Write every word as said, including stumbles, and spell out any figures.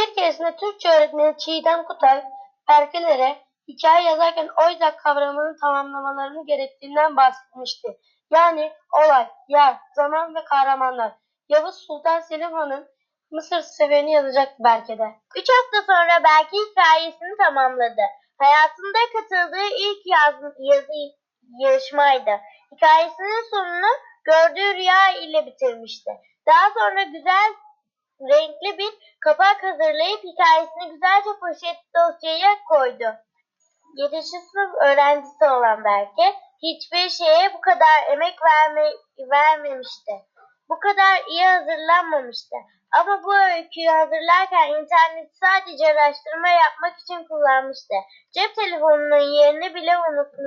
Bir keresinde Türkçe öğretmeni Çiğdem Kutay, Berkelere hikaye yazarken oyzak kavramını tamamlamalarını gerektiğinden bahsetmişti. Yani olay, yer, zaman ve kahramanlar. Yavuz Sultan Selim Han'ın Mısır seferini yazacaktı Berke'de. Üç hafta sonra Berke hikayesini tamamladı. Hayatında katıldığı ilk yaz, yazı yarışmaydı. Hikayesinin sonunu gördüğü rüya ile bitirmişti. Daha sonra güzel renkli bir kapak hazırlayıp hikayesini güzelce poşet dosyaya koydu. Yedinci sınıf öğrencisi olan Berke hiçbir şeye bu kadar emek verme, vermemişti. Bu kadar iyi hazırlanmamıştı. Ama bu öyküyü hazırlarken interneti sadece araştırma yapmak için kullanmıştı. Cep telefonunun yerini bile unutmuştu.